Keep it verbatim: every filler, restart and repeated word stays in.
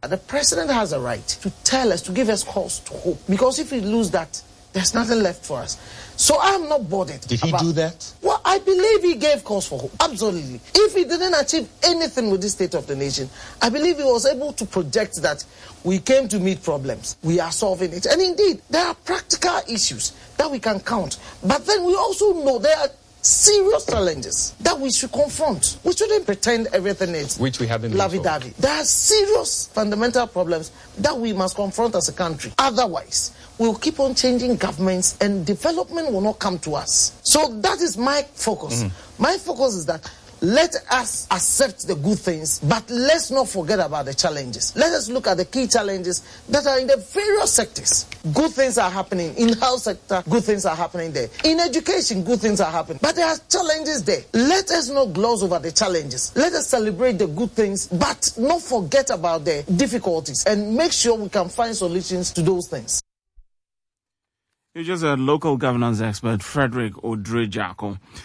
The president has a right to tell us, to give us cause to hope, because if we lose that, there's nothing left for us. So I'm not bothered. Did he about, do that? Well, I believe he gave cause for hope. Absolutely. If he didn't achieve anything with this state of the nation, I believe he was able to project that we came to meet problems. We are solving it. And indeed, there are practical issues that we can count. But then we also know there are serious challenges that we should confront. We shouldn't pretend everything is which we haven't lovey-dovey. There are serious fundamental problems that we must confront as a country. Otherwise, we'll keep on changing governments and development will not come to us. So that is my focus. Mm-hmm. My focus is that let us accept the good things, but let's not forget about the challenges. Let us look at the key challenges that are in the various sectors. Good things are happening. In the health sector, good things are happening there. In education, good things are happening. But there are challenges there. Let us not gloss over the challenges. Let us celebrate the good things, but not forget about the difficulties and make sure we can find solutions to those things. You're just a local governance expert, Frederick Odre-Jacko.